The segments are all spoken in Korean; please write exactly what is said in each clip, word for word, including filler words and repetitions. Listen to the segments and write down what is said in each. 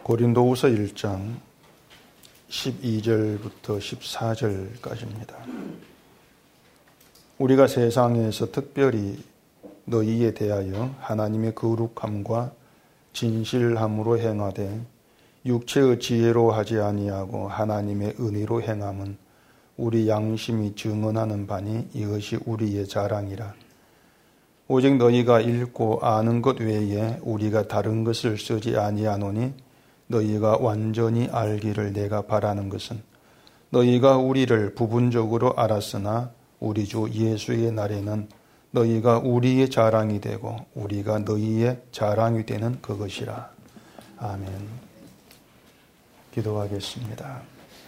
고린도후서 일 장 십이 절부터 십사 절까지입니다. 우리가 세상에서 특별히 너희에 대하여 하나님의 거룩함과 진실함으로 행하되 육체의 지혜로 하지 아니하고 하나님의 은혜로 행함은 우리 양심이 증언하는 바니 이것이 우리의 자랑이라. 오직 너희가 읽고 아는 것 외에 우리가 다른 것을 쓰지 아니하노니 너희가 완전히 알기를 내가 바라는 것은 너희가 우리를 부분적으로 알았으나 우리 주 예수의 날에는 너희가 우리의 자랑이 되고 우리가 너희의 자랑이 되는 그것이라. 아멘. 기도하겠습니다.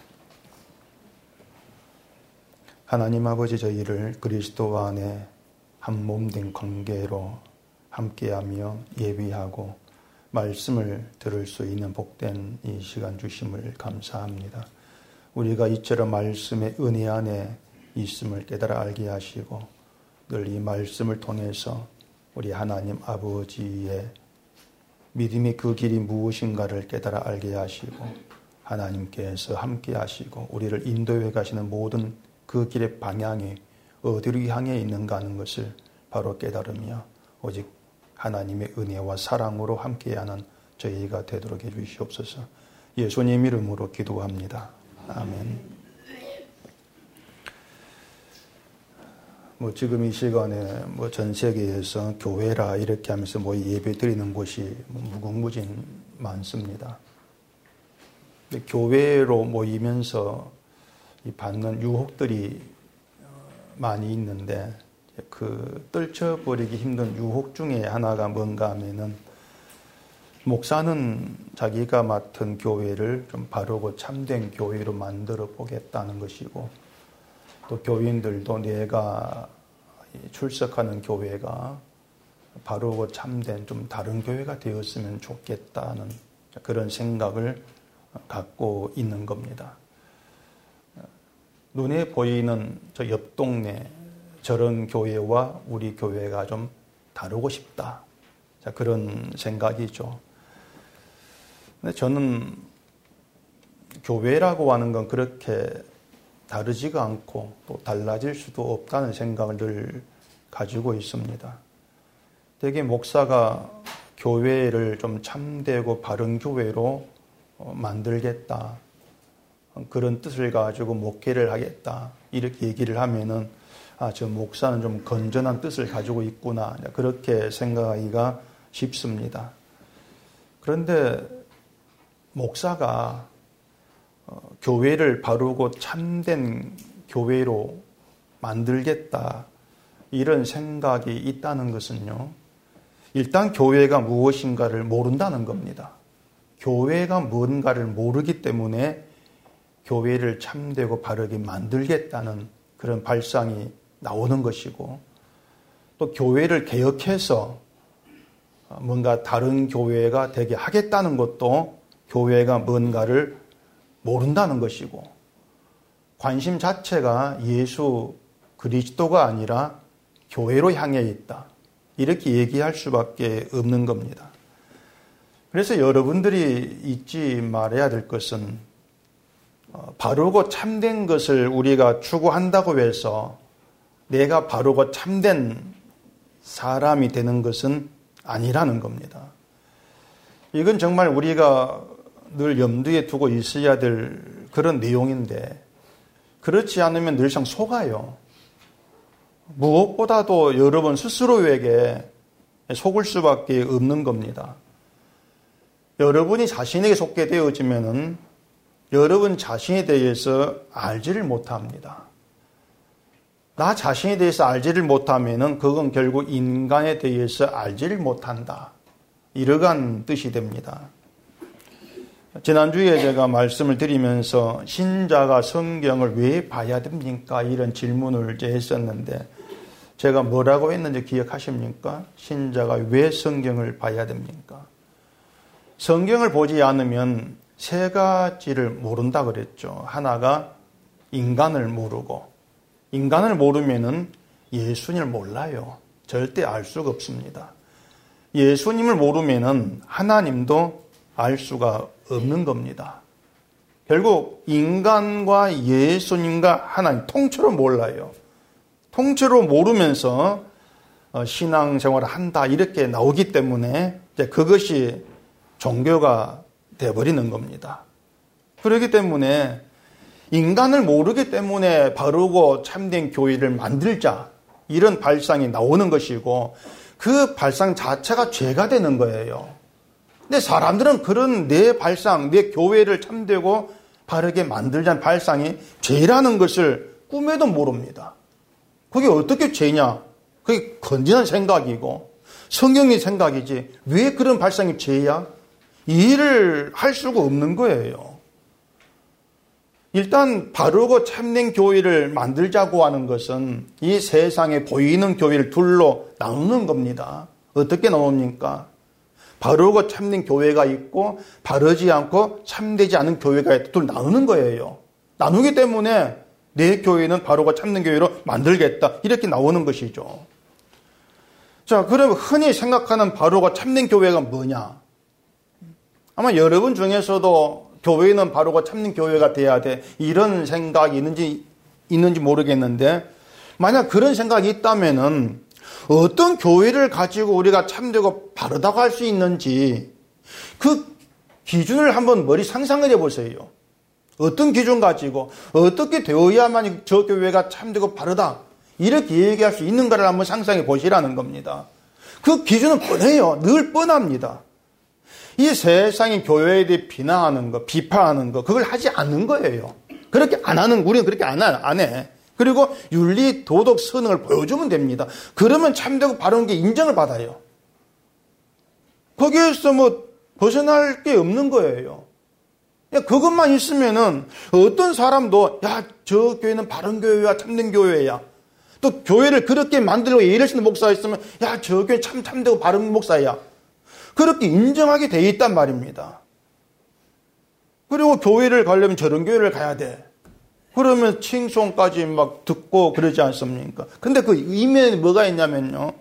하나님 아버지, 저희를 그리스도 안에 한 몸 된 관계로 함께하며 예비하고 말씀을 들을 수 있는 복된 이 시간 주심을 감사합니다. 우리가 이처럼 말씀의 은혜 안에 있음을 깨달아 알게 하시고 늘 이 말씀을 통해서 우리 하나님 아버지의 믿음의 그 길이 무엇인가를 깨달아 알게 하시고 하나님께서 함께 하시고 우리를 인도해 가시는 모든 그 길의 방향이 어디로 향해 있는가 하는 것을 바로 깨달으며 오직 하나님의 은혜와 사랑으로 함께하는 저희가 되도록 해주시옵소서. 예수님 이름으로 기도합니다. 아멘. 뭐 지금 이 시간에 뭐 전 세계에서 교회라 이렇게 하면서 뭐 예배 드리는 곳이 무궁무진 많습니다. 근데 교회로 모이면서 받는 유혹들이 많이 있는데 그 떨쳐버리기 힘든 유혹 중에 하나가 뭔가 하면은 목사는 자기가 맡은 교회를 좀 바르고 참된 교회로 만들어 보겠다는 것이고 또 교인들도 내가 출석하는 교회가 바르고 참된 좀 다른 교회가 되었으면 좋겠다는 그런 생각을 갖고 있는 겁니다. 눈에 보이는 저 옆 동네 저런 교회와 우리 교회가 좀 다르고 싶다. 자, 그런 생각이죠. 근데 저는 교회라고 하는 건 그렇게 다르지가 않고 또 달라질 수도 없다는 생각을 늘 가지고 있습니다. 되게 목사가 교회를 좀 참되고 바른 교회로 만들겠다. 그런 뜻을 가지고 목회를 하겠다. 이렇게 얘기를 하면은 아, 저 목사는 좀 건전한 뜻을 가지고 있구나. 그렇게 생각하기가 쉽습니다. 그런데 목사가 교회를 바르고 참된 교회로 만들겠다. 이런 생각이 있다는 것은요. 일단 교회가 무엇인가를 모른다는 겁니다. 교회가 뭔가를 모르기 때문에 교회를 참되고 바르게 만들겠다는 그런 발상이 나오는 것이고 또 교회를 개혁해서 뭔가 다른 교회가 되게 하겠다는 것도 교회가 뭔가를 모른다는 것이고 관심 자체가 예수 그리스도가 아니라 교회로 향해 있다. 이렇게 얘기할 수밖에 없는 겁니다. 그래서 여러분들이 잊지 말아야 될 것은 바르고 참된 것을 우리가 추구한다고 해서 내가 바르고 참된 사람이 되는 것은 아니라는 겁니다. 이건 정말 우리가 늘 염두에 두고 있어야 될 그런 내용인데 그렇지 않으면 늘상 속아요. 무엇보다도 여러분 스스로에게 속을 수밖에 없는 겁니다. 여러분이 자신에게 속게 되어지면은 여러분 자신에 대해서 알지를 못합니다. 나 자신에 대해서 알지를 못하면은 그건 결국 인간에 대해서 알지를 못한다. 이러한 뜻이 됩니다. 지난주에 제가 말씀을 드리면서 신자가 성경을 왜 봐야 됩니까? 이런 질문을 했었는데 제가 뭐라고 했는지 기억하십니까? 신자가 왜 성경을 봐야 됩니까? 성경을 보지 않으면 세 가지를 모른다 그랬죠. 하나가 인간을 모르고 인간을 모르면은 예수님을 몰라요. 절대 알 수가 없습니다. 예수님을 모르면은 하나님도 알 수가 없는 겁니다. 결국 인간과 예수님과 하나님 통째로 몰라요. 통째로 모르면서 신앙생활을 한다 이렇게 나오기 때문에 이제 그것이 종교가 되어버리는 겁니다. 그렇기 때문에 인간을 모르기 때문에 바르고 참된 교회를 만들자 이런 발상이 나오는 것이고 그 발상 자체가 죄가 되는 거예요. 근데 사람들은 그런 내 발상, 내 교회를 참되고 바르게 만들자는 발상이 죄라는 것을 꿈에도 모릅니다. 그게 어떻게 죄냐? 그게 건전한 생각이고 성경의 생각이지 왜 그런 발상이 죄야? 이해를 할 수가 없는 거예요. 일단 바르고 참된 교회를 만들자고 하는 것은 이 세상에 보이는 교회를 둘로 나누는 겁니다. 어떻게 나눕니까? 바르고 참된 교회가 있고 바르지 않고 참되지 않은 교회가 있고 둘 나누는 거예요. 나누기 때문에 내 교회는 바르고 참된 교회로 만들겠다 이렇게 나오는 것이죠. 자, 그럼 흔히 생각하는 바르고 참된 교회가 뭐냐? 아마 여러분 중에서도 교회는 바르고 참된 교회가 돼야 돼 이런 생각이 있는지 있는지 모르겠는데 만약 그런 생각이 있다면은 어떤 교회를 가지고 우리가 참되고 바르다고 할 수 있는지 그 기준을 한번 머리 상상해 보세요. 어떤 기준 가지고 어떻게 되어야만 저 교회가 참되고 바르다 이렇게 얘기할 수 있는가를 한번 상상해 보시라는 겁니다. 그 기준은 뻔해요. 늘 뻔합니다. 이 세상의 교회에 대해 비난하는 거, 비판하는 거 그걸 하지 않는 거예요. 그렇게 안 하는 우리는 그렇게 안, 안 해. 그리고 윤리, 도덕, 선행을 보여주면 됩니다. 그러면 참되고 바른 게 인정을 받아요. 거기에서 뭐 벗어날 게 없는 거예요. 그것만 있으면은 어떤 사람도 야, 저 교회는 바른 교회야, 참된 교회야. 또 교회를 그렇게 만들고 예를 쓰는 목사가 있으면 야, 저 교회 참 참되고 바른 목사야. 그렇게 인정하게 돼 있단 말입니다. 그리고 교회를 가려면 저런 교회를 가야 돼. 그러면 칭송까지 막 듣고 그러지 않습니까? 근데 그 이면에 뭐가 있냐면요.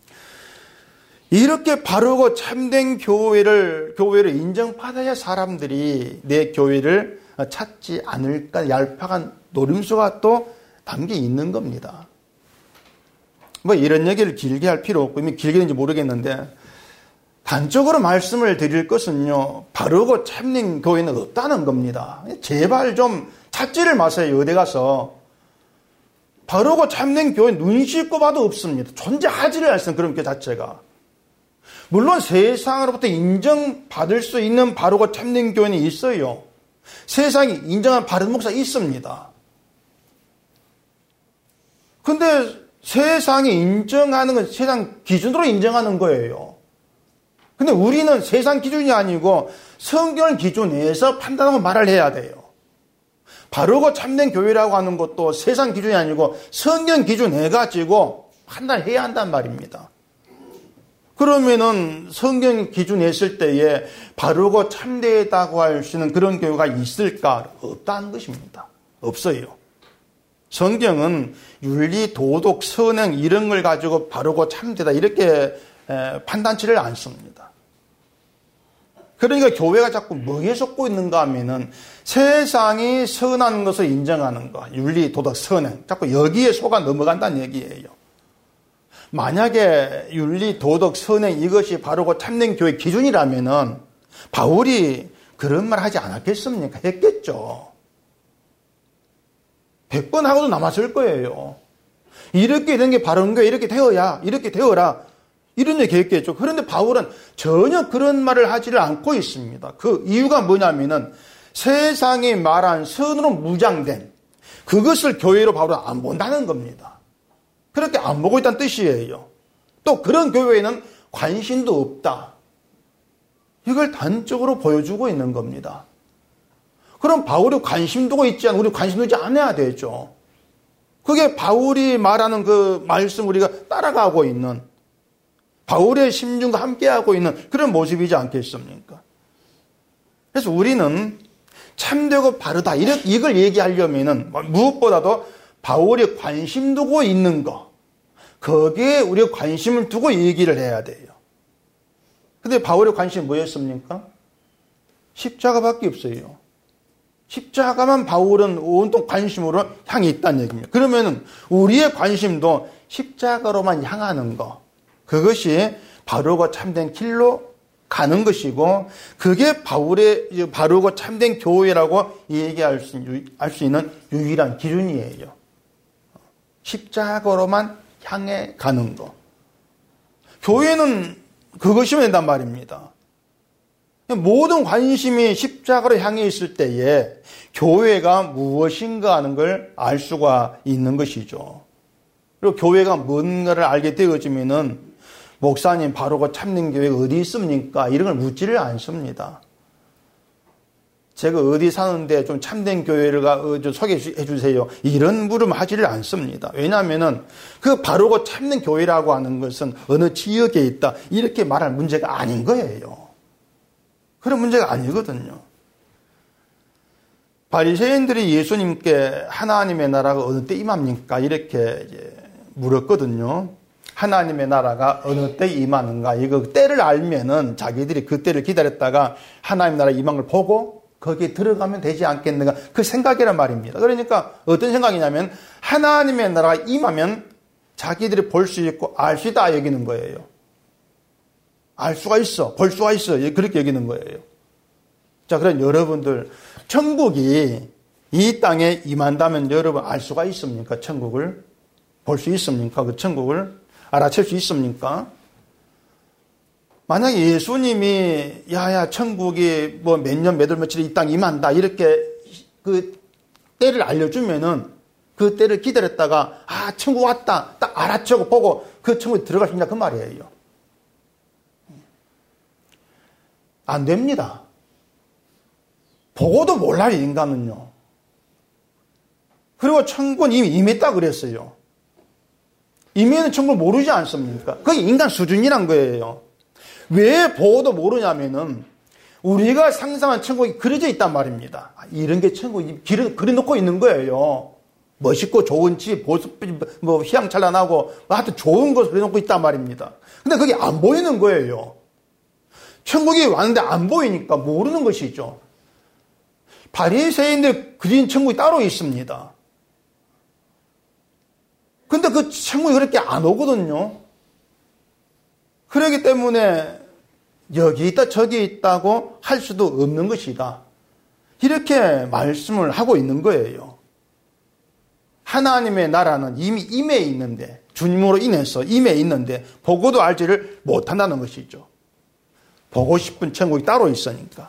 이렇게 바르고 참된 교회를, 교회를 인정받아야 사람들이 내 교회를 찾지 않을까 얄팍한 노림수가 또 담겨 있는 겁니다. 뭐 이런 얘기를 길게 할 필요 없고, 이미 길게 된지 모르겠는데, 단적으로 말씀을 드릴 것은요, 바르고 참된 교회는 없다는 겁니다. 제발 좀 찾지를 마세요, 어디 가서. 바르고 참된 교회 눈 씻고 봐도 없습니다. 존재하지를 않습니다, 그런 교회 자체가. 물론 세상으로부터 인정받을 수 있는 바르고 참된 교회는 있어요. 세상이 인정한 바른 목사 있습니다. 근데 세상이 인정하는 건 세상 기준으로 인정하는 거예요. 근데 우리는 세상 기준이 아니고 성경 기준에서 판단하고 말을 해야 돼요. 바르고 참된 교회라고 하는 것도 세상 기준이 아니고 성경 기준 해가지고 판단해야 한단 말입니다. 그러면은 성경 기준 했을 때에 바르고 참되다고 할 수 있는 그런 교회가 있을까? 없다는 것입니다. 없어요. 성경은 윤리, 도덕, 선행 이런 걸 가지고 바르고 참되다 이렇게 판단치를 않습니다. 그러니까 교회가 자꾸 뭐에 속고 있는가 하면은 세상이 선한 것을 인정하는 것, 윤리, 도덕, 선행, 자꾸 여기에 속아 넘어간다는 얘기예요. 만약에 윤리, 도덕, 선행 이것이 바르고 참된 교회 기준이라면은 바울이 그런 말 하지 않았겠습니까? 했겠죠. 백 번 하고도 남았을 거예요. 이렇게 된 게 바른 교회, 이렇게 되어야, 이렇게 되어라. 이런 얘기 했겠죠. 그런데 바울은 전혀 그런 말을 하지를 않고 있습니다. 그 이유가 뭐냐면은 세상이 말한 선으로 무장된 그것을 교회로 바울은 안 본다는 겁니다. 그렇게 안 보고 있다는 뜻이에요. 또 그런 교회에는 관심도 없다. 이걸 단적으로 보여주고 있는 겁니다. 그럼 바울이 관심 두고 있지 않으면 우리 관심 두지 않아야 되죠. 그게 바울이 말하는 그 말씀 우리가 따라가고 있는 바울의 심중과 함께하고 있는 그런 모습이지 않겠습니까? 그래서 우리는 참되고 바르다 이걸 얘기하려면은 무엇보다도 바울이 관심 두고 있는 거 거기에 우리가 관심을 두고 얘기를 해야 돼요. 근데 바울의 관심이 뭐였습니까? 십자가밖에 없어요. 십자가만 바울은 온통 관심으로 향해 있다는 얘기입니다. 그러면 우리의 관심도 십자가로만 향하는 것, 그것이 바르고 참된 길로 가는 것이고, 그게 바울의 바르고 참된 교회라고 얘기할 수, 할 수 있는 유일한 기준이에요. 십자가로만 향해 가는 것. 교회는 그것이면 된단 말입니다. 모든 관심이 십자가로 향해 있을 때에 교회가 무엇인가 하는 걸 알 수가 있는 것이죠. 그리고 교회가 뭔가를 알게 되어지면은 목사님 바르고 참된 교회가 어디 있습니까? 이런 걸 묻지를 않습니다. 제가 어디 사는데 좀 참된 교회를 좀 소개해 주세요. 이런 물음 하지를 않습니다. 왜냐하면은 그 바르고 참된 교회라고 하는 것은 어느 지역에 있다, 이렇게 말할 문제가 아닌 거예요. 그런 문제가 아니거든요. 바리새인들이 예수님께 하나님의 나라가 어느 때 임합니까? 이렇게 이제 물었거든요. 하나님의 나라가 어느 때 임하는가? 이거 때를 알면은 자기들이 그 때를 기다렸다가 하나님의 나라 임한 걸 보고 거기에 들어가면 되지 않겠는가? 그 생각이란 말입니다. 그러니까 어떤 생각이냐면 하나님의 나라가 임하면 자기들이 볼 수 있고 알 수 있다 여기는 거예요. 알 수가 있어. 볼 수가 있어. 그렇게 여기는 거예요. 자, 그럼 여러분들, 천국이 이 땅에 임한다면 여러분 알 수가 있습니까? 천국을 볼 수 있습니까? 그 천국을 알아챌 수 있습니까? 만약에 예수님이 야야 천국이 뭐 몇 년 몇 월 며칠에 이 땅에 임한다 이렇게 그 때를 알려주면은 그 때를 기다렸다가 아 천국 왔다 딱 알아채고 보고 그 천국에 들어갈 수 있냐 그 말이에요. 안 됩니다. 보고도 몰라요, 인간은요. 그리고 천국은 이미 임했다 그랬어요. 임에는 천국을 모르지 않습니까? 그게 인간 수준이란 거예요. 왜 보고도 모르냐면은 우리가 상상한 천국이 그려져 있단 말입니다. 이런 게 천국이 그려놓고 있는 거예요. 멋있고 좋은 집, 보습, 뭐 휘황찬란하고 하여튼 좋은 것을 그려놓고 있단 말입니다. 근데 그게 안 보이는 거예요. 천국이 왔는데 안 보이니까 모르는 것이죠. 바리새인들 그린 천국이 따로 있습니다. 근데 그 천국이 그렇게 안 오거든요. 그렇기 때문에 여기 있다 저기 있다고 할 수도 없는 것이다. 이렇게 말씀을 하고 있는 거예요. 하나님의 나라는 이미 임해 있는데, 주님으로 인해서 임해 있는데 보고도 알지를 못한다는 것이죠. 보고 싶은 천국이 따로 있으니까.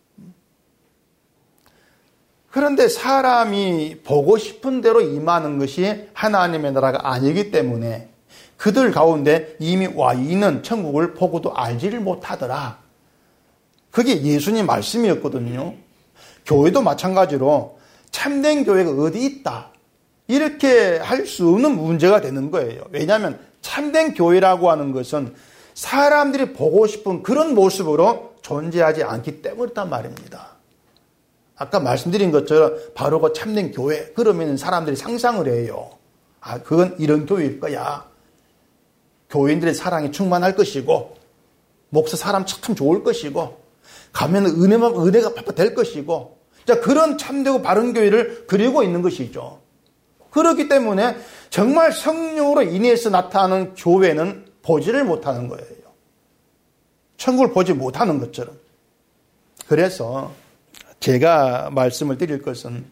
그런데 사람이 보고 싶은 대로 임하는 것이 하나님의 나라가 아니기 때문에 그들 가운데 이미 와 있는 천국을 보고도 알지를 못하더라. 그게 예수님 말씀이었거든요. 교회도 마찬가지로 참된 교회가 어디 있다, 이렇게 할 수 없는 문제가 되는 거예요. 왜냐하면 참된 교회라고 하는 것은 사람들이 보고 싶은 그런 모습으로 존재하지 않기 때문이란 말입니다. 아까 말씀드린 것처럼 바르고 참된 교회, 그러면 사람들이 상상을 해요. 아, 그건 이런 교회일 거야. 교인들의 사랑이 충만할 것이고, 목사 사람 참 좋을 것이고, 가면 은혜만, 은혜가 팍팍 될 것이고, 자, 그런 참되고 바른 교회를 그리고 있는 것이죠. 그렇기 때문에 정말 성령으로 인해서 나타나는 교회는 보지를 못하는 거예요. 천국을 보지 못하는 것처럼. 그래서 제가 말씀을 드릴 것은,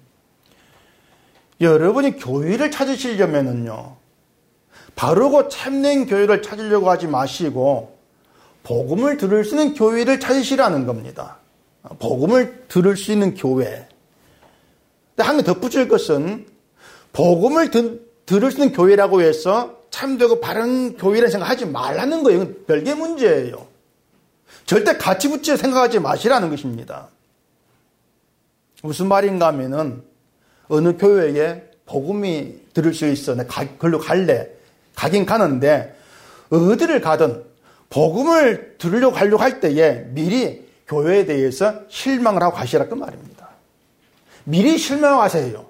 여러분이 교회를 찾으시려면은요, 바르고 참된 교회를 찾으려고 하지 마시고 복음을 들을 수 있는 교회를 찾으시라는 겁니다. 복음을 들을 수 있는 교회. 한 개 덧붙일 것은, 복음을 드, 들을 수 있는 교회라고 해서 참되고 바른 교회라는 생각하지 말라는 거예요. 이건 별개 문제예요. 절대 같이 붙여 생각하지 마시라는 것입니다. 무슨 말인가 하면은, 어느 교회에 복음이 들을 수 있어. 내가 그걸로 갈래. 가긴 가는데, 어디를 가든 복음을 들으려고 가려고 할 때에 미리 교회에 대해서 실망을 하고 가시라 그 말입니다. 미리 실망하세요.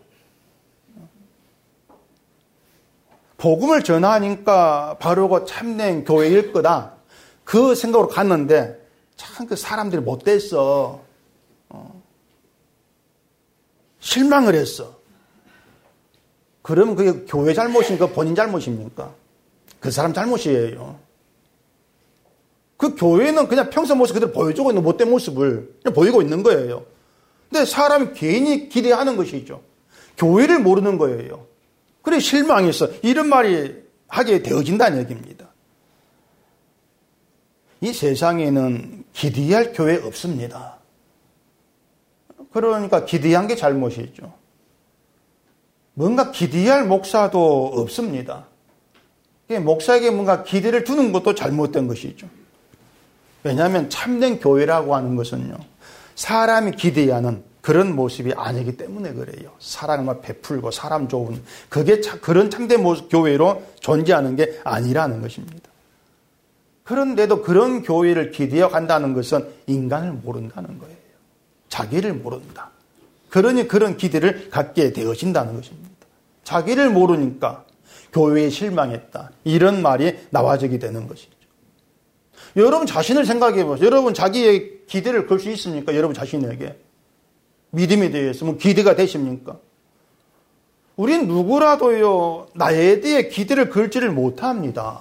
복음을 전하니까 바르고 참된 교회일 거다, 그 생각으로 갔는데 참 그 사람들이 못됐어. 실망을 했어. 그러면 그게 교회 잘못입니까? 본인 잘못입니까? 그 사람 잘못이에요. 그 교회는 그냥 평소 모습 그대로 보여주고 있는 못된 모습을 그냥 보이고 있는 거예요. 근데 사람이 괜히 기대하는 것이죠. 교회를 모르는 거예요. 그래 실망했어. 이런 말이 하게 되어진다는 얘기입니다. 이 세상에는 기대할 교회 없습니다. 그러니까 기대한 게 잘못이죠. 뭔가 기대할 목사도 없습니다. 목사에게 뭔가 기대를 두는 것도 잘못된 것이죠. 왜냐하면 참된 교회라고 하는 것은요, 사람이 기대하는 그런 모습이 아니기 때문에 그래요. 사랑을 베풀고 사람 좋은, 그게 차, 그런 참된 모습, 교회로 존재하는 게 아니라는 것입니다. 그런데도 그런 교회를 기대어 간다는 것은 인간을 모른다는 거예요. 자기를 모른다. 그러니 그런 기대를 갖게 되어진다는 것입니다. 자기를 모르니까 교회에 실망했다. 이런 말이 나와지게 되는 것이죠. 여러분 자신을 생각해 보세요. 여러분 자기의 기대를 걸 수 있습니까? 여러분 자신에게. 믿음에 대해서 뭐 기대가 되십니까? 우린 누구라도요, 나에 대해 기대를 걸지를 못합니다.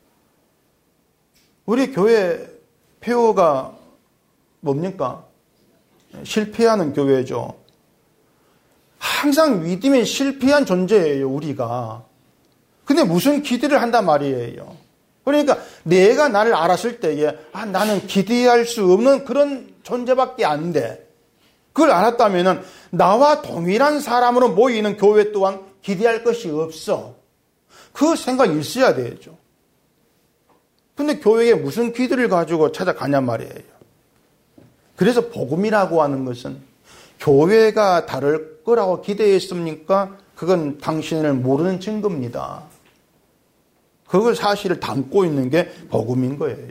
우리 교회 폐허가 뭡니까? 실패하는 교회죠. 항상 믿음에 실패한 존재예요, 우리가. 근데 무슨 기대를 한단 말이에요. 그러니까 내가 나를 알았을 때에 아, 나는 기대할 수 없는 그런 존재밖에 안 돼. 그걸 알았다면 나와 동일한 사람으로 모이는 교회 또한 기대할 것이 없어. 그 생각이 있어야 되죠. 근데 교회에 무슨 기대를 가지고 찾아가냔 말이에요. 그래서 복음이라고 하는 것은 교회가 다를 거라고 기대했습니까? 그건 당신을 모르는 증거입니다. 그걸 사실을 담고 있는 게 복음인 거예요.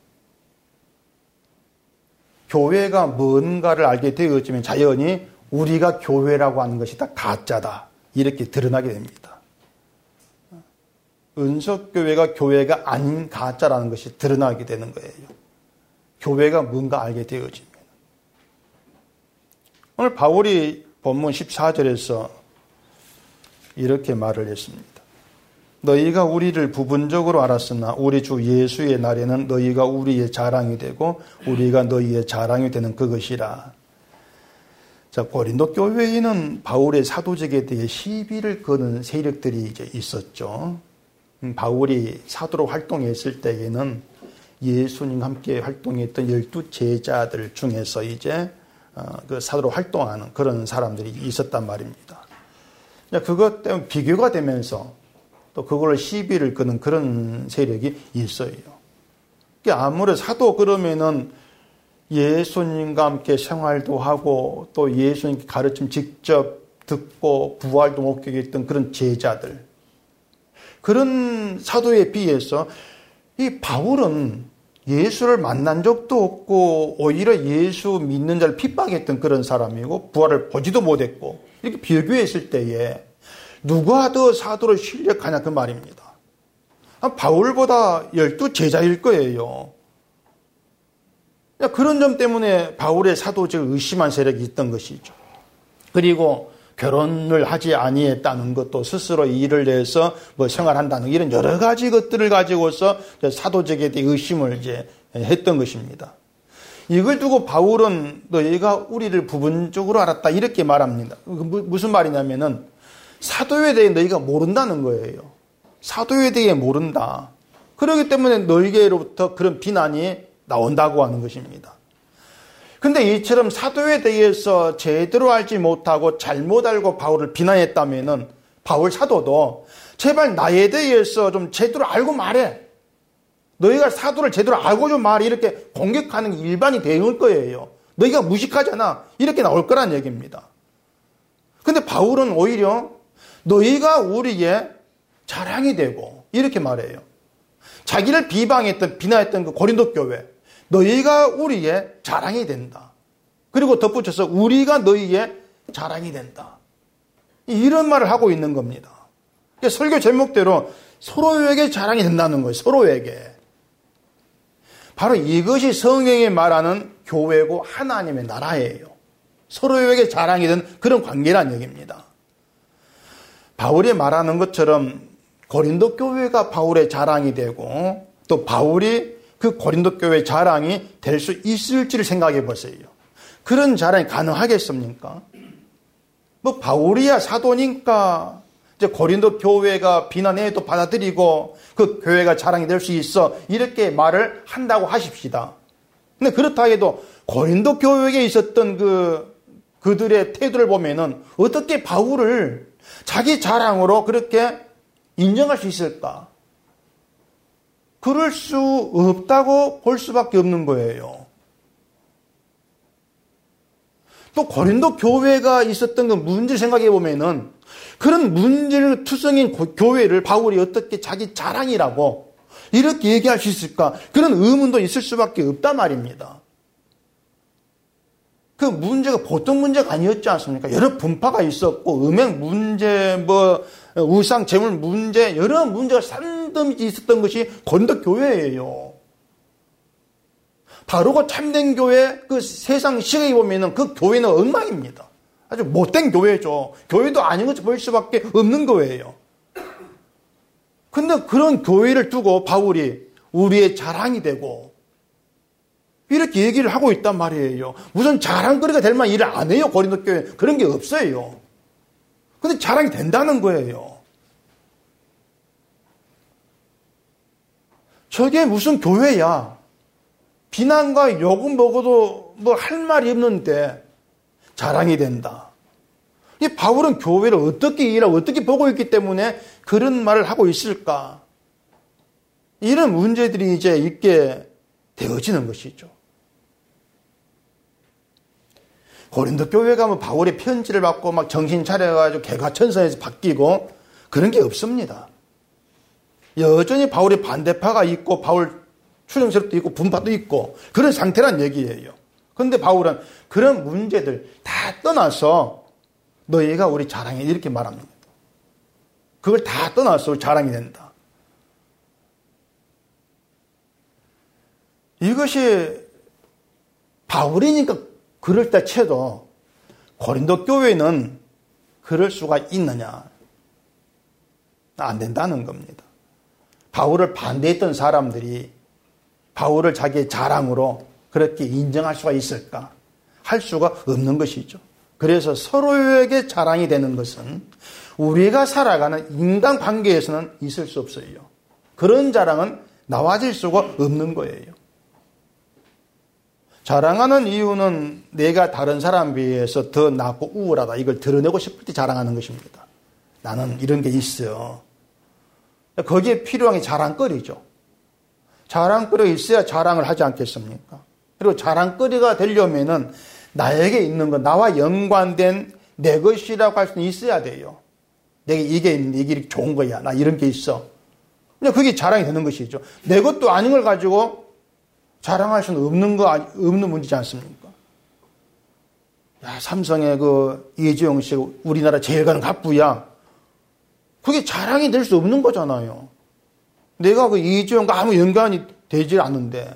교회가 뭔가를 알게 되었지만 자연히 우리가 교회라고 하는 것이 다 가짜다. 이렇게 드러나게 됩니다. 은석교회가 교회가 아닌 가짜라는 것이 드러나게 되는 거예요. 교회가 뭔가 알게 되어지면. 오늘 바울이 본문 십사 절에서 이렇게 말을 했습니다. 너희가 우리를 부분적으로 알았으나 우리 주 예수의 날에는 너희가 우리의 자랑이 되고 우리가 너희의 자랑이 되는 그것이라. 자, 고린도 교회에는 바울의 사도직에 대해 시비를 거는 세력들이 이제 있었죠. 바울이 사도로 활동했을 때에는 예수님과 함께 활동했던 열두 제자들 중에서 이제 그 사도로 활동하는 그런 사람들이 있었단 말입니다. 그것 때문에 비교가 되면서 또 그걸 시비를 거는 그런 세력이 있어요. 아무래도 사도 그러면은 예수님과 함께 생활도 하고 또 예수님께 가르침 직접 듣고 부활도 목격했던 그런 제자들. 그런 사도에 비해서 이 바울은 예수를 만난 적도 없고 오히려 예수 믿는 자를 핍박했던 그런 사람이고 부활을 보지도 못했고 이렇게 비교했을 때에 누가 더 사도를 신뢰하냐 그 말입니다. 바울보다 열두 제자일 거예요. 그런 점 때문에 바울의 사도직을 의심한 세력이 있던 것이죠. 그리고 결혼을 하지 아니했다는 것도 스스로 일을 내서 뭐 생활한다는 이런 여러 가지 것들을 가지고서 사도직에 대해 의심을 이제 했던 것입니다. 이걸 두고 바울은 너희가 우리를 부분적으로 알았다 이렇게 말합니다. 무슨 말이냐면은 사도에 대해 너희가 모른다는 거예요. 사도에 대해 모른다. 그렇기 때문에 너희에게로부터 그런 비난이 나온다고 하는 것입니다. 근데 이처럼 사도에 대해서 제대로 알지 못하고 잘못 알고 바울을 비난했다면은 바울 사도도 제발 나에 대해서 좀 제대로 알고 말해. 너희가 사도를 제대로 알고 좀 말해. 이렇게 공격하는 게 일반이 되는 거예요. 너희가 무식하잖아. 이렇게 나올 거란 얘기입니다. 근데 바울은 오히려 너희가 우리의 자랑이 되고 이렇게 말해요. 자기를 비방했던 비난했던 그 고린도 교회. 너희가 우리의 자랑이 된다. 그리고 덧붙여서 우리가 너희의 자랑이 된다. 이런 말을 하고 있는 겁니다. 설교 제목대로 서로에게 자랑이 된다는 거예요. 서로에게. 바로 이것이 성경이 말하는 교회고 하나님의 나라예요. 서로에게 자랑이 된 그런 관계란 얘기입니다. 바울이 말하는 것처럼 고린도 교회가 바울의 자랑이 되고 또 바울이 그 고린도 교회의 자랑이 될 수 있을지를 생각해 보세요. 그런 자랑이 가능하겠습니까? 뭐 바울이야 사도니까 이제 고린도 교회가 비난해도 받아들이고 그 교회가 자랑이 될 수 있어 이렇게 말을 한다고 하십시다. 근데 그렇다 해도 고린도 교회에 있었던 그 그들의 태도를 보면은 어떻게 바울을 자기 자랑으로 그렇게 인정할 수 있을까? 그럴 수 없다고 볼 수밖에 없는 거예요. 또 고린도 교회가 있었던 그 문제를 생각해 보면은 그런 문제를 투성인 교회를 바울이 어떻게 자기 자랑이라고 이렇게 얘기할 수 있을까? 그런 의문도 있을 수밖에 없단 말입니다. 그 문제가 보통 문제가 아니었지 않습니까? 여러 분파가 있었고 음행 문제, 뭐 우상 재물 문제, 여러 문제가 산더미지 있었던 것이 고린도 교회예요. 바로고 참된 교회, 그 세상 시각에 보면은 그 교회는 엉망입니다. 아주 못된 교회죠. 교회도 아닌 것처럼 보일 수밖에 없는 거예요. 근데 그런 교회를 두고 바울이 우리의 자랑이 되고 이렇게 얘기를 하고 있단 말이에요. 무슨 자랑거리가 될 만한 일을 안 해요. 고린도 교회 그런 게 없어요. 근데 자랑이 된다는 거예요. 저게 무슨 교회야. 비난과 욕은 먹어도 뭐 할 말이 없는데 자랑이 된다. 이 바울은 교회를 어떻게 일하고 어떻게 보고 있기 때문에 그런 말을 하고 있을까? 이런 문제들이 이제 있게 되어지는 것이죠. 고린도 교회 가면 바울의 편지를 받고 막 정신 차려가지고 개과천선해서 바뀌고 그런 게 없습니다. 여전히 바울의 반대파가 있고 바울 추정세력도 있고 분파도 있고 그런 상태란 얘기예요. 그런데 바울은 그런 문제들 다 떠나서 너희가 우리 자랑해 이렇게 말합니다. 그걸 다 떠나서 우리 자랑이 된다. 이것이 바울이니까 그럴 때 쳐도 고린도 교회는 그럴 수가 있느냐? 안 된다는 겁니다. 바울을 반대했던 사람들이 바울을 자기의 자랑으로 그렇게 인정할 수가 있을까? 할 수가 없는 것이죠. 그래서 서로에게 자랑이 되는 것은 우리가 살아가는 인간 관계에서는 있을 수 없어요. 그런 자랑은 나와질 수가 없는 거예요. 자랑하는 이유는 내가 다른 사람에 비해서 더 낫고 우월하다. 이걸 드러내고 싶을 때 자랑하는 것입니다. 나는 이런 게 있어요. 거기에 필요한 게 자랑거리죠. 자랑거리가 있어야 자랑을 하지 않겠습니까? 그리고 자랑거리가 되려면은 나에게 있는 것, 나와 연관된 내 것이라고 할 수는 있어야 돼요. 내게 이게 있는데 이게 좋은 거야. 나 이런 게 있어. 근데 그게 자랑이 되는 것이죠. 내 것도 아닌 걸 가지고 자랑할 수는 없는 거, 없는 문제지 않습니까? 야, 삼성의 그 이재용 씨 우리나라 제일 가는 갑부야. 그게 자랑이 될 수 없는 거잖아요. 내가 그 이재용과 아무 연관이 되질 않는데.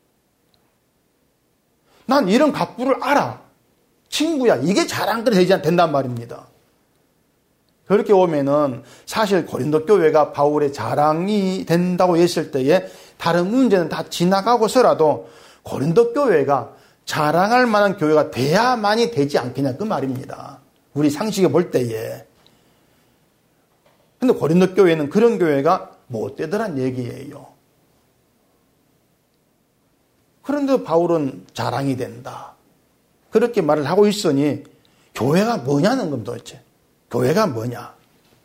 난 이런 갑부를 알아. 친구야. 이게 자랑거리 되지 된단 말입니다. 그렇게 오면은 사실 고린도 교회가 바울의 자랑이 된다고 했을 때에 다른 문제는 다 지나가고서라도 고린도 교회가 자랑할 만한 교회가 돼야만이 되지 않겠냐 그 말입니다. 우리 상식에 볼 때에. 근데 고린도 교회는 그런 교회가 못 되더란 얘기예요. 그런데 바울은 자랑이 된다. 그렇게 말을 하고 있으니 교회가 뭐냐는 건 도대체. 교회가 뭐냐.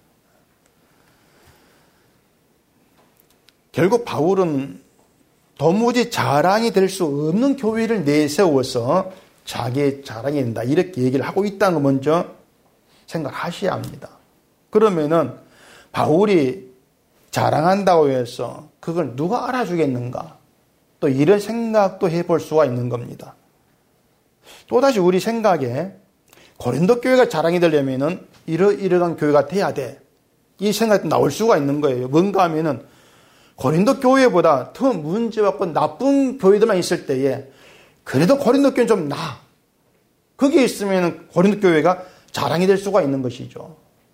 결국 바울은 도무지 자랑이 될 수 없는 교회를 내세워서 자기의 자랑이 된다. 이렇게 얘기를 하고 있다는 거 먼저 생각하셔야 합니다. 그러면은 바울이 자랑한다고 해서 그걸 누가 알아주겠는가? 또 이런 생각도 해볼 수가 있는 겁니다. 또다시 우리 생각에 고린도 교회가 자랑이 되려면은 이러이러한 교회가 돼야 돼. 이 생각이 나올 수가 있는 거예요. 뭔가 하면은 고린도 교회보다 더 문제받고 나쁜 교회들만 있을 때에 그래도 고린도 교회는 좀 나아. 거기에 있으면 고린도 교회가 자랑이 될 수가 있는 것이죠.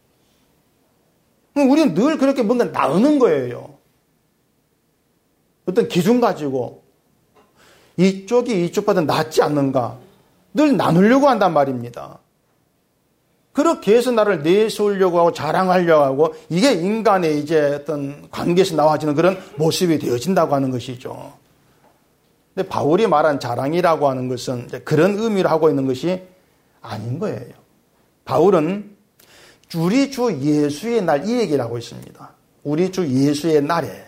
우리는 늘 그렇게 뭔가 나누는 거예요. 어떤 기준 가지고 이쪽이 이쪽보다 낫지 않는가 늘 나누려고 한단 말입니다. 그렇게 해서 나를 내세우려고 하고 자랑하려고 하고 이게 인간의 이제 어떤 관계에서 나와지는 그런 모습이 되어진다고 하는 것이죠. 근데 바울이 말한 자랑이라고 하는 것은 이제 그런 의미로 하고 있는 것이 아닌 거예요. 바울은 우리 주 예수의 날 이 얘기를 하고 있습니다. 우리 주 예수의 날에.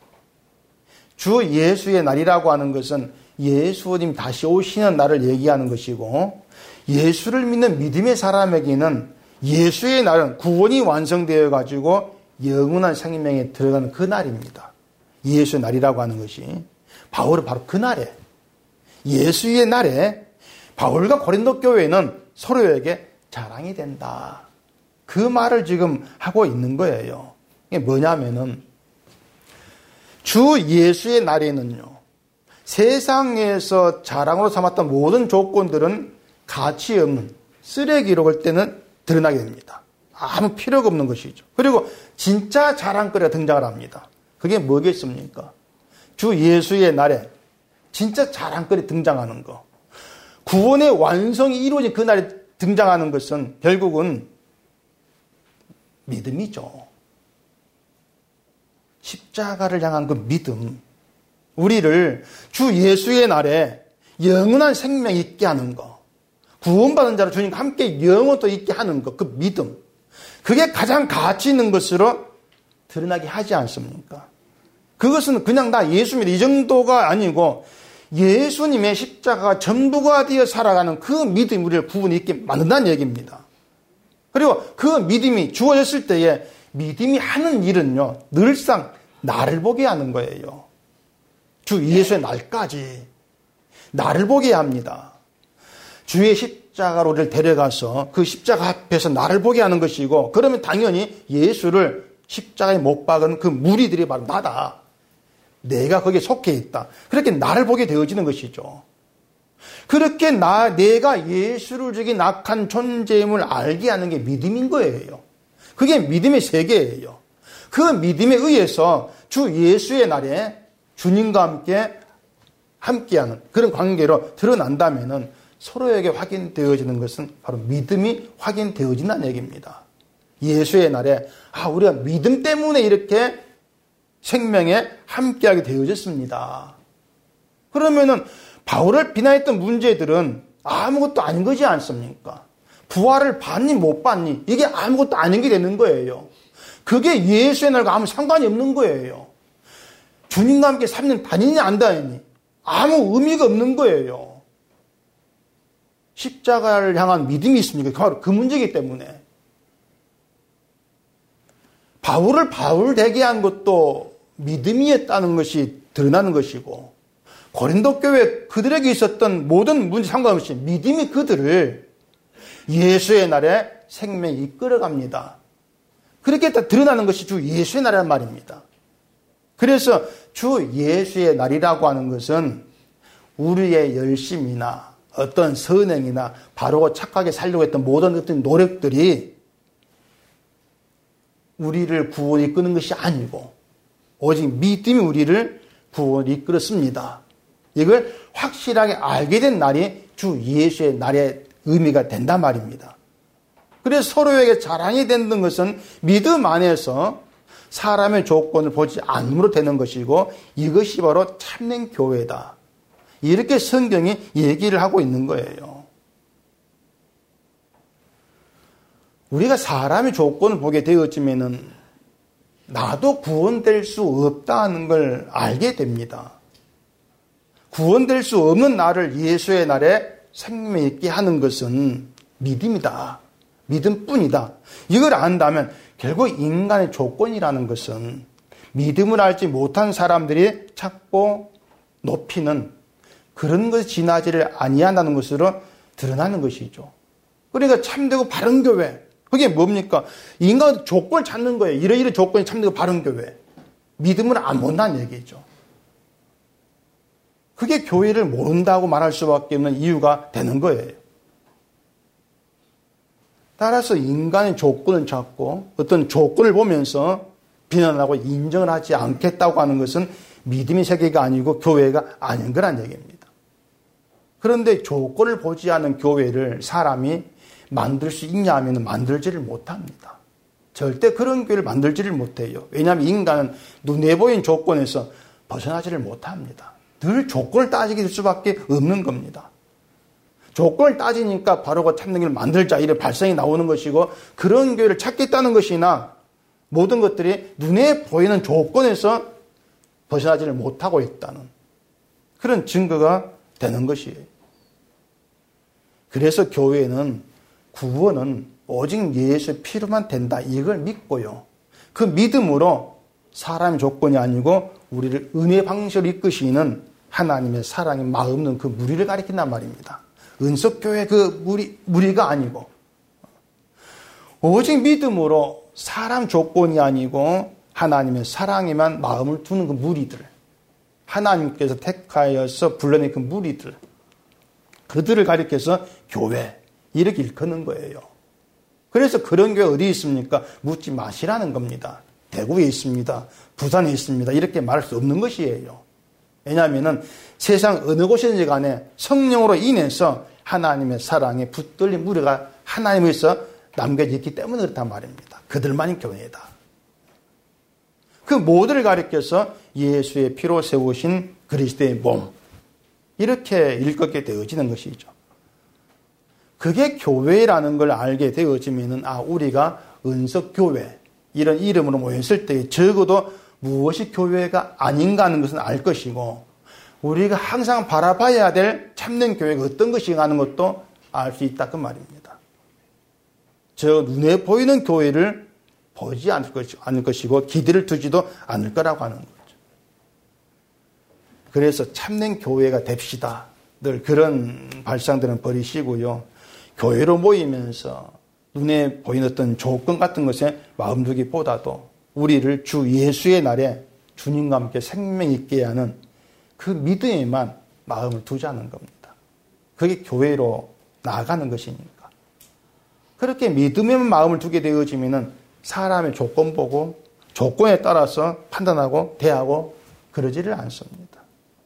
주 예수의 날이라고 하는 것은 예수님 다시 오시는 날을 얘기하는 것이고, 예수를 믿는 믿음의 사람에게는 예수의 날은 구원이 완성되어 가지고 영원한 생명에 들어가는 그 날입니다. 예수의 날이라고 하는 것이. 바울은 바로 그 날에, 예수의 날에 바울과 고린도 교회는 서로에게 자랑이 된다. 그 말을 지금 하고 있는 거예요. 이게 뭐냐면은 주 예수의 날에는요, 세상에서 자랑으로 삼았던 모든 조건들은 가치 없는 쓰레기로 볼 때는 드러나게 됩니다. 아무 필요가 없는 것이죠. 그리고 진짜 자랑거리가 등장을 합니다. 그게 뭐겠습니까? 주 예수의 날에 진짜 자랑거리 등장하는 거. 구원의 완성이 이루어진 그 날에 등장하는 것은 결국은 믿음이죠. 십자가를 향한 그 믿음. 우리를 주 예수의 날에 영원한 생명 있게 하는 거. 구원받은 자로 주님과 함께 영원도 있게 하는 것. 그 믿음. 그게 가장 가치 있는 것으로 드러나게 하지 않습니까? 그것은 그냥 나 예수 믿어 이 정도가 아니고 예수님의 십자가가 전부가 되어 살아가는 그 믿음이 우리를 구원 있게 만든다는 얘기입니다. 그리고 그 믿음이 주어졌을 때에 믿음이 하는 일은요, 늘상 나를 보게 하는 거예요. 주 예수의 날까지 나를 보게 합니다. 주의 십자가로 우리를 데려가서 그 십자가 앞에서 나를 보게 하는 것이고, 그러면 당연히 예수를 십자가에 못 박은 그 무리들이 바로 나다. 내가 거기에 속해 있다. 그렇게 나를 보게 되어지는 것이죠. 그렇게 나, 내가 예수를 죽인 악한 존재임을 알게 하는 게 믿음인 거예요. 그게 믿음의 세계예요. 그 믿음에 의해서 주 예수의 날에 주님과 함께 함께하는 그런 관계로 드러난다면은 서로에게 확인되어지는 것은 바로 믿음이 확인되어진다는 얘기입니다. 예수의 날에 아, 우리가 믿음 때문에 이렇게 생명에 함께하게 되어졌습니다. 그러면은 바울을 비난했던 문제들은 아무것도 아닌 거지 않습니까? 부활을 받니 못 받니 이게 아무것도 아닌 게 되는 거예요. 그게 예수의 날과 아무 상관이 없는 거예요. 주님과 함께 삼 년 다니냐 안 다니니 아무 의미가 없는 거예요. 십자가를 향한 믿음이 있습니까? 바로 그 문제이기 때문에. 바울을 바울 되게 한 것도 믿음이었다는 것이 드러나는 것이고, 고린도 교회 그들에게 있었던 모든 문제 상관없이 믿음이 그들을 예수의 날에 생명에 이끌어갑니다. 그렇게 다 드러나는 것이 주 예수의 날이란 말입니다. 그래서 주 예수의 날이라고 하는 것은 우리의 열심이나 어떤 선행이나 바르고 착하게 살려고 했던 모든 어떤 노력들이 우리를 구원에 이끄는 것이 아니고 오직 믿음이 우리를 구원에 이끌었습니다. 이걸 확실하게 알게 된 날이 주 예수의 날의 의미가 된단 말입니다. 그래서 서로에게 자랑이 되는 것은 믿음 안에서 사람의 조건을 보지 않음으로 되는 것이고, 이것이 바로 참된 교회다. 이렇게 성경이 얘기를 하고 있는 거예요. 우리가 사람의 조건을 보게 되어지면은 나도 구원될 수 없다는 걸 알게 됩니다. 구원될 수 없는 나를 예수의 날에 생명 있게 하는 것은 믿음이다. 믿음뿐이다. 이걸 안다면 결국 인간의 조건이라는 것은 믿음을 알지 못한 사람들이 찾고 높이는 그런 것이 지나지를 아니한다는 것으로 드러나는 것이죠. 그러니까 참되고 바른 교회, 그게 뭡니까? 인간 조건을 찾는 거예요. 이러이러 조건이 참되고 바른 교회. 믿음을 안 본다는 얘기죠. 그게 교회를 모른다고 말할 수밖에 없는 이유가 되는 거예요. 따라서 인간의 조건을 찾고 어떤 조건을 보면서 비난하고 인정을 하지 않겠다고 하는 것은 믿음의 세계가 아니고 교회가 아닌 거란 얘기입니다. 그런데 조건을 보지 않은 교회를 사람이 만들 수 있냐 하면 만들지를 못합니다. 절대 그런 교회를 만들지를 못해요. 왜냐하면 인간은 눈에 보이는 조건에서 벗어나지를 못합니다. 늘 조건을 따지게 될 수밖에 없는 겁니다. 조건을 따지니까 바로 그 참는 길을 만들자 이런 발상이 나오는 것이고 그런 교회를 찾겠다는 것이나 모든 것들이 눈에 보이는 조건에서 벗어나지를 못하고 있다는 그런 증거가 되는 것이에요. 그래서 교회는 구원은 오직 예수의 피로만 된다 이걸 믿고요. 그 믿음으로 사람의 조건이 아니고 우리를 은혜 방식으로 이끄시는 하나님의 사랑의 마음 없는 그 무리를 가리킨단 말입니다. 은석교회 그 무리, 무리가 아니고 오직 믿음으로 사람 조건이 아니고 하나님의 사랑에만 마음을 두는 그 무리들, 하나님께서 택하여서 불러낸 그 무리들, 그들을 가리켜서 교회 이렇게 일컫는 거예요. 그래서 그런 교회 어디 있습니까? 묻지 마시라는 겁니다. 대구에 있습니다. 부산에 있습니다. 이렇게 말할 수 없는 것이에요. 왜냐하면 세상 어느 곳이든지 간에 성령으로 인해서 하나님의 사랑에 붙들린 무리가 하나님에서 남겨져 있기 때문에 그렇단 말입니다. 그들만이 교회다. 그 모두를 가리켜서 예수의 피로 세우신 그리스도의 몸 이렇게 일컫게 되어지는 것이죠. 그게 교회라는 걸 알게 되어지면은 아 우리가 은석교회 이런 이름으로 모였을 때 적어도 무엇이 교회가 아닌가 하는 것은 알 것이고 우리가 항상 바라봐야 될 참된 교회가 어떤 것인가 하는 것도 알 수 있다 그 말입니다. 저 눈에 보이는 교회를 보지 않을 것이고 기대를 두지도 않을 거라고 하는 거죠. 그래서 참된 교회가 됩시다. 늘 그런 발상들은 버리시고요. 교회로 모이면서 눈에 보이는 어떤 조건 같은 것에 마음 두기보다도 우리를 주 예수의 날에 주님과 함께 생명 있게 하는 그 믿음에만 마음을 두자는 겁니다. 그게 교회로 나아가는 것이니까. 그렇게 믿음에만 마음을 두게 되어지면은 사람의 조건 보고 조건에 따라서 판단하고 대하고 그러지를 않습니다.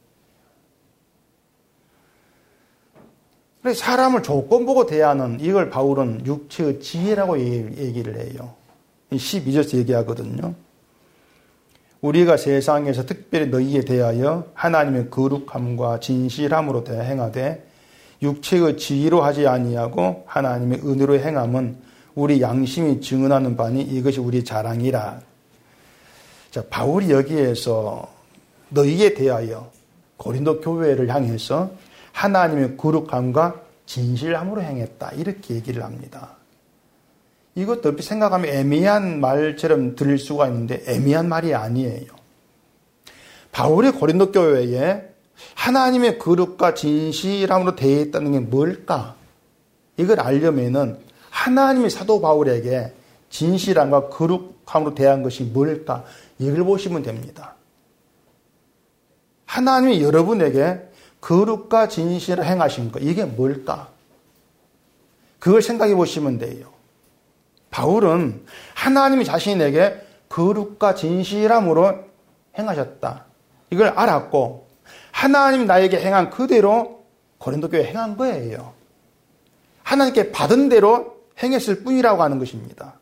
그래서 사람을 조건 보고 대하는 이걸 바울은 육체의 지혜라고 얘기를 해요. 십이 절에서 얘기하거든요. 우리가 세상에서 특별히 너희에 대하여 하나님의 거룩함과 진실함으로 대하 행하되 육체의 지혜로 하지 아니하고 하나님의 은혜로 행함은 우리 양심이 증언하는 바니 이것이 우리 자랑이라. 자, 바울이 여기에서 너희에 대하여 고린도 교회를 향해서 하나님의 거룩함과 진실함으로 행했다. 이렇게 얘기를 합니다. 이것도 얼핏 생각하면 애매한 말처럼 들릴 수가 있는데 애매한 말이 아니에요. 바울이 고린도 교회에 하나님의 거룩과 진실함으로 대했다는 게 뭘까? 이걸 알려면은 하나님의 사도 바울에게 진실함과 거룩함으로 대한 것이 뭘까? 이걸 보시면 됩니다. 하나님이 여러분에게 거룩과 진실을 행하신 것, 이게 뭘까? 그걸 생각해 보시면 돼요. 바울은 하나님이 자신에게 거룩과 진실함으로 행하셨다. 이걸 알았고 하나님이 나에게 행한 그대로 고린도 교회에 행한 거예요. 하나님께 받은 대로 행했을 뿐이라고 하는 것입니다.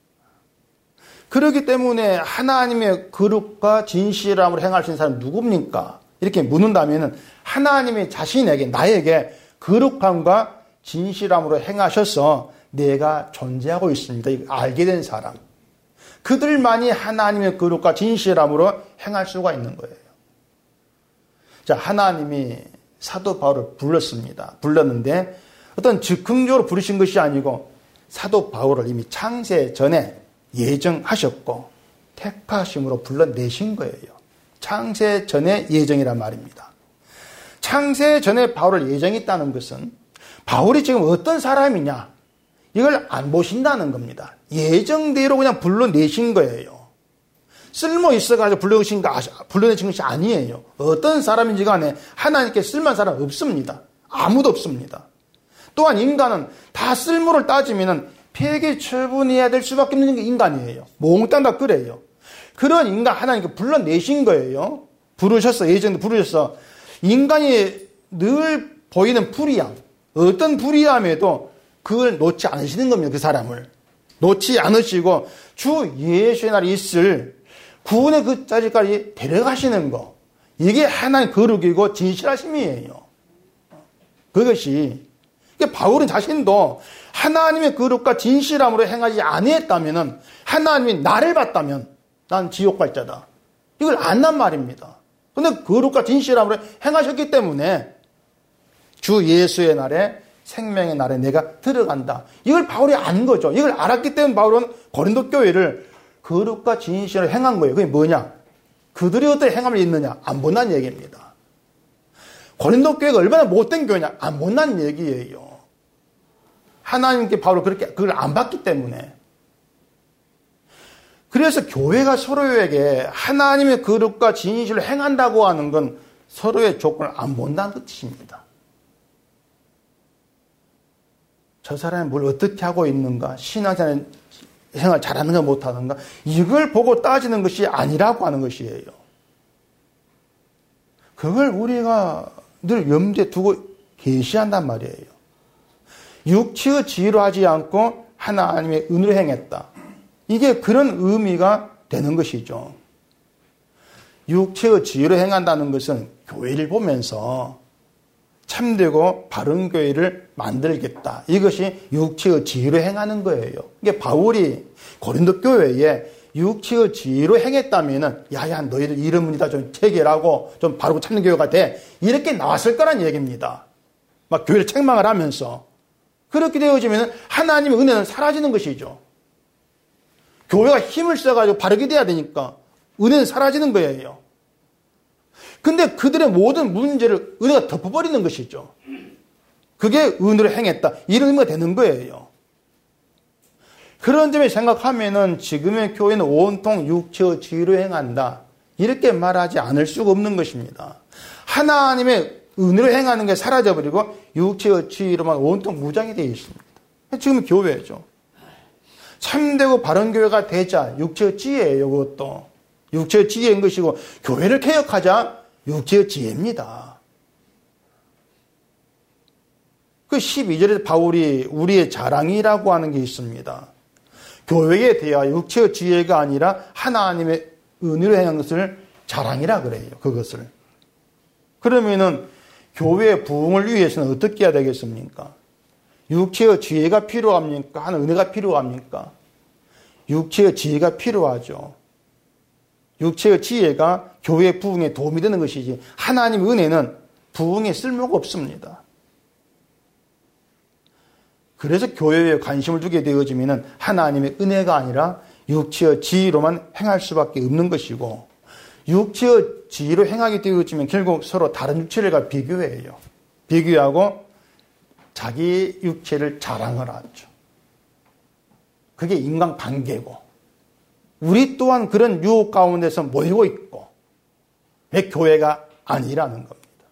그렇기 때문에 하나님의 거룩과 진실함으로 행할 수 있는 사람은 누굽니까? 이렇게 묻는다면 하나님이 자신에게 나에게 거룩함과 진실함으로 행하셔서 내가 존재하고 있습니다. 이거 알게 된 사람. 그들만이 하나님의 거룩과 진실함으로 행할 수가 있는 거예요. 자, 하나님이 사도 바울을 불렀습니다. 불렀는데 어떤 즉흥적으로 부르신 것이 아니고 사도 바울을 이미 창세 전에 예정하셨고 택하심으로 불러내신 거예요. 창세 전에 예정이란 말입니다. 창세 전에 바울을 예정했다는 것은 바울이 지금 어떤 사람이냐 이걸 안 보신다는 겁니다. 예정대로 그냥 불러내신 거예요. 쓸모 있어가지고 불러내신, 거, 불러내신 것이 아니에요. 어떤 사람인지 간에 하나님께 쓸만한 사람 없습니다. 아무도 없습니다. 또한 인간은 다 쓸모를 따지면 폐기 처분해야 될 수밖에 없는 게 인간이에요. 몽땅 다 그래요. 그런 인간 하나님께 불러내신 거예요. 부르셨어. 예전에 부르셨어. 인간이 늘 보이는 불의함, 어떤 불의함에도 그걸 놓지 않으시는 겁니다. 그 사람을 놓지 않으시고 주 예수의 날에 있을 구원의 그 자리까지 데려가시는 거, 이게 하나님 거룩이고 진실하심이에요. 그것이 바울은 자신도 하나님의 거룩과 진실함으로 행하지 아니했다면, 하나님이 나를 봤다면 난 지옥 갈 자다, 이걸 안단 말입니다. 그런데 거룩과 진실함으로 행하셨기 때문에 주 예수의 날에, 생명의 날에 내가 들어간다, 이걸 바울이 안 거죠. 이걸 알았기 때문에 바울은 고린도 교회를 거룩과 진실을 행한 거예요. 그게 뭐냐? 그들이 어떤 행함을 있느냐? 안 못난 얘기입니다. 고린도 교회가 얼마나 못된 교회냐? 안 못난 얘기예요. 하나님께 바로 그렇게 그걸 안 봤기 때문에. 그래서 교회가 서로에게 하나님의 거룩과 진실을 행한다고 하는 건 서로의 조건을 안 본다는 뜻입니다. 저 사람이 뭘 어떻게 하고 있는가, 신앙생활 생활 잘하는가 못하는가, 이걸 보고 따지는 것이 아니라고 하는 것이에요. 그걸 우리가 늘 염두에 두고 계시한단 말이에요. 육체의 지혜로 하지 않고 하나님의 은혜로 행했다, 이게 그런 의미가 되는 것이죠. 육체의 지혜로 행한다는 것은 교회를 보면서 참되고 바른 교회를 만들겠다, 이것이 육체의 지혜로 행하는 거예요. 이게 바울이 고린도 교회에 육체의 지혜로 행했다면, 야야 너희들 이름이다 좀 체결하고 좀 바르고 참는 교회가 돼, 이렇게 나왔을 거란 얘기입니다. 막 교회를 책망을 하면서. 그렇게 되어지면 하나님의 은혜는 사라지는 것이죠. 교회가 힘을 써가지고 바르게 돼야 되니까 은혜는 사라지는 거예요. 근데 그들의 모든 문제를 은혜가 덮어버리는 것이죠. 그게 은혜로 행했다, 이런 의미가 되는 거예요. 그런 점을 생각하면은 지금의 교회는 온통 육체의 지혜로 행한다, 이렇게 말하지 않을 수가 없는 것입니다. 하나님의 은혜로 행하는 게 사라져버리고 육체의 지혜로만 온통 무장이 되어 있습니다. 지금 교회죠. 참되고 바른 교회가 되자, 육체의 지혜예요. 그것도 육체의 지혜인 것이고, 교회를 개혁하자, 육체의 지혜입니다. 그 십이 절에 바울이 우리의 자랑이라고 하는 게 있습니다. 교회에 대하여 육체의 지혜가 아니라 하나님의 은혜로 행한 것을 자랑이라 그래요. 그것을. 그러면은 교회의 부흥을 위해서는 어떻게 해야 되겠습니까? 육체의 지혜가 필요합니까? 하는 은혜가 필요합니까? 육체의 지혜가 필요하죠. 육체의 지혜가 교회의 부흥에 도움이 되는 것이지, 하나님의 은혜는 부흥에 쓸모가 없습니다. 그래서 교회에 관심을 두게 되어지면 하나님의 은혜가 아니라 육체의 지혜로만 행할 수밖에 없는 것이고, 육체의 지혜로 행하게 되어지면 결국 서로 다른 육체들과 비교해요. 비교하고 자기 육체를 자랑을 하죠. 그게 인간관계고, 우리 또한 그런 유혹 가운데서 모이고 있고, 왜 교회가 아니라는 겁니다.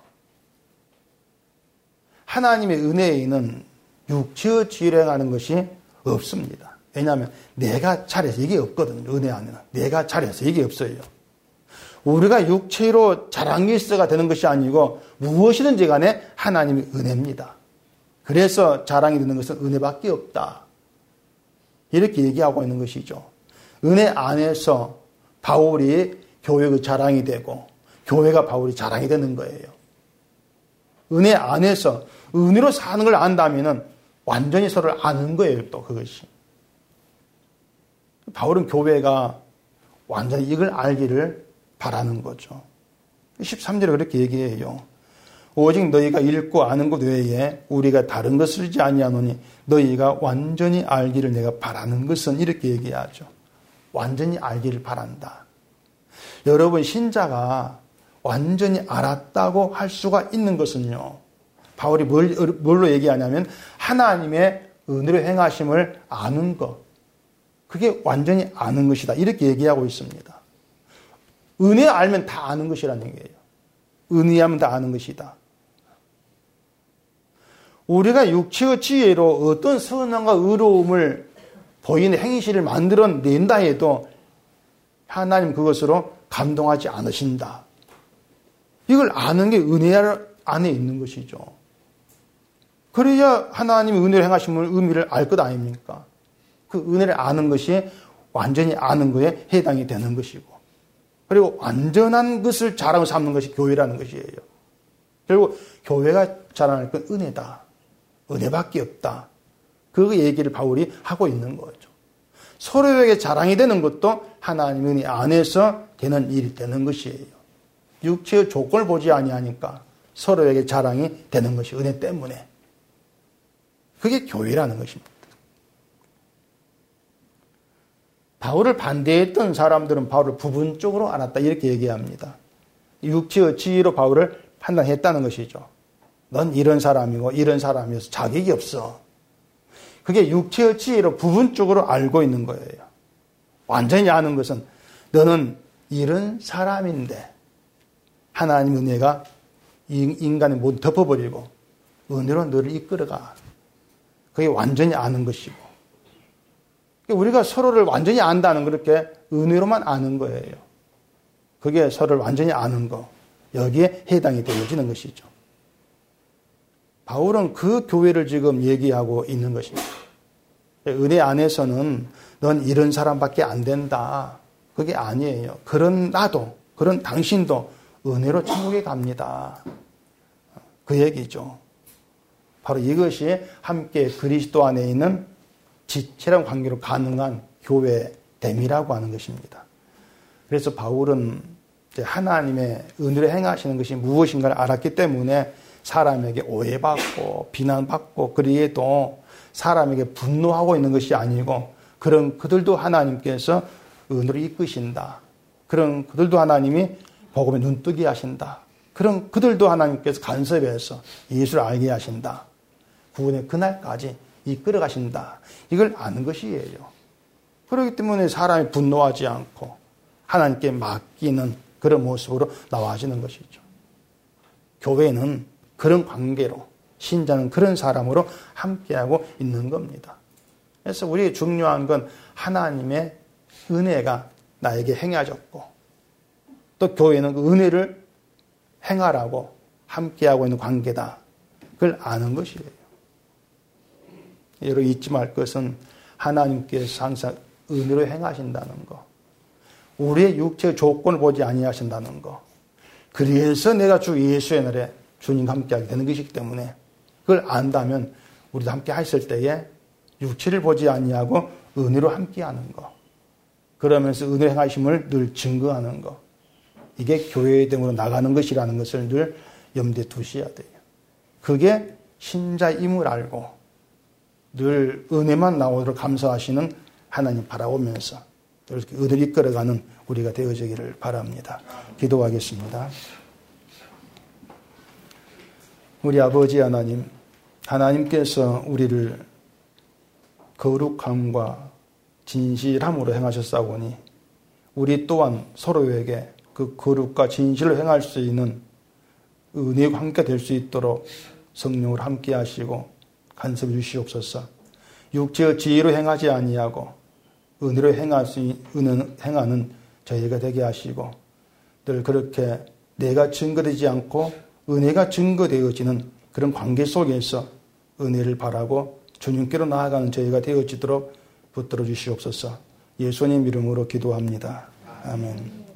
하나님의 은혜에는 육체의 지혜로 행하는 것이 없습니다. 왜냐하면 내가 잘해서 이게 없거든요. 은혜 안에는 내가 잘해서 이게 없어요. 우리가 육체로 자랑일서가 되는 것이 아니고 무엇이든지 간에 하나님의 은혜입니다. 그래서 자랑이 되는 것은 은혜밖에 없다, 이렇게 얘기하고 있는 것이죠. 은혜 안에서 바울이 교회의 자랑이 되고, 교회가 바울이 자랑이 되는 거예요. 은혜 안에서 은혜로 사는 걸 안다면 완전히 서로를 아는 거예요. 또 그것이. 바울은 교회가 완전히 이걸 알기를 바라는 거죠. 십삼 절에 그렇게 얘기해요. 오직 너희가 읽고 아는 것 외에 우리가 다른 것을 쓰지 아니하노니 너희가 완전히 알기를 내가 바라는 것은, 이렇게 얘기하죠. 완전히 알기를 바란다. 여러분, 신자가 완전히 알았다고 할 수가 있는 것은요, 바울이 뭘, 뭘로 얘기하냐면 하나님의 은혜로 행하심을 아는 것, 그게 완전히 아는 것이다, 이렇게 얘기하고 있습니다. 은혜 알면 다 아는 것이라는 얘기예요. 은혜하면 다 아는 것이다. 우리가 육체의 지혜로 어떤 선함과 의로움을 보이는 행실을 만들어낸다 해도 하나님 그것으로 감동하지 않으신다. 이걸 아는 게 은혜 안에 있는 것이죠. 그래야 하나님이 은혜를 행하심을 의미를 알 것 아닙니까? 그 은혜를 아는 것이 완전히 아는 거에 해당이 되는 것이고, 그리고 완전한 것을 자랑으로 삼는 것이 교회라는 것이에요. 결국 교회가 자랑할 건 은혜다. 은혜밖에 없다. 그 얘기를 바울이 하고 있는 거죠. 서로에게 자랑이 되는 것도 하나님 은혜 안에서 되는 일이 되는 것이에요. 육체의 조건을 보지 아니하니까 서로에게 자랑이 되는 것이 은혜 때문에. 그게 교회라는 것입니다. 바울을 반대했던 사람들은 바울을 부분적으로 알았다 이렇게 얘기합니다. 육체의 지혜로 바울을 판단했다는 것이죠. 넌 이런 사람이고 이런 사람이어서 자격이 없어. 그게 육체의 지혜로 부분적으로 알고 있는 거예요. 완전히 아는 것은 너는 이런 사람인데 하나님 은혜가 인간의 모두 덮어버리고 은혜로 너를 이끌어가. 그게 완전히 아는 것이고, 우리가 서로를 완전히 안다는 그렇게 은혜로만 아는 거예요. 그게 서로를 완전히 아는 거, 여기에 해당이 되어지는 것이죠. 바울은 그 교회를 지금 얘기하고 있는 것입니다. 은혜 안에서는 넌 이런 사람밖에 안 된다. 그게 아니에요. 그런 나도, 그런 당신도 은혜로 천국에 갑니다. 그 얘기죠. 바로 이것이 함께 그리스도 안에 있는 지체랑 관계로 가능한 교회됨이라고 하는 것입니다. 그래서 바울은 이제 하나님의 은혜로 행하시는 것이 무엇인가를 알았기 때문에 사람에게 오해받고 비난받고 그리해도 사람에게 분노하고 있는 것이 아니고, 그런 그들도 하나님께서 은혜로 이끄신다. 그런 그들도 하나님이 복음에 눈뜨게 하신다. 그런 그들도 하나님께서 간섭해서 예수를 알게 하신다. 구원의 그날까지 이끌어 가신다. 이걸 아는 것이에요. 그렇기 때문에 사람이 분노하지 않고 하나님께 맡기는 그런 모습으로 나와지는 것이죠. 교회는 그런 관계로, 신자는 그런 사람으로 함께하고 있는 겁니다. 그래서 우리에게 중요한 건 하나님의 은혜가 나에게 행하셨고, 또 교회는 그 은혜를 행하라고 함께하고 있는 관계다. 그걸 아는 것이에요. 여러분 잊지 말 것은 하나님께서 항상 은혜로 행하신다는 거, 우리의 육체의 조건을 보지 아니하신다는 거, 그래서 내가 주 예수의 날에 주님과 함께하게 되는 것이기 때문에 그걸 안다면 우리도 함께 했을 때에 육체를 보지 아니하고 은혜로 함께하는 거, 그러면서 은혜 행하심을 늘 증거하는 거, 이게 교회의 등으로 나가는 것이라는 것을 늘 염두에 두셔야 돼요. 그게 신자임을 알고 늘 은혜만 나오도록 감사하시는 하나님 바라보면서 이렇게 은혜를 이끌어가는 우리가 되어지기를 바랍니다. 기도하겠습니다. 우리 아버지 하나님, 하나님께서 우리를 거룩함과 진실함으로 행하셨사오니 우리 또한 서로에게 그 거룩과 진실을 행할 수 있는 은혜와 함께 될 수 있도록 성령을 함께 하시고 간섭해 주시옵소서. 육체의 지혜로 행하지 아니하고 은혜로 행할 수 있는 행하는 저희가 되게 하시고, 늘 그렇게 내가 증거되지 않고 은혜가 증거되어지는 그런 관계 속에서 은혜를 바라고 주님께로 나아가는 저희가 되어지도록 붙들어 주시옵소서. 예수님 이름으로 기도합니다. 아멘.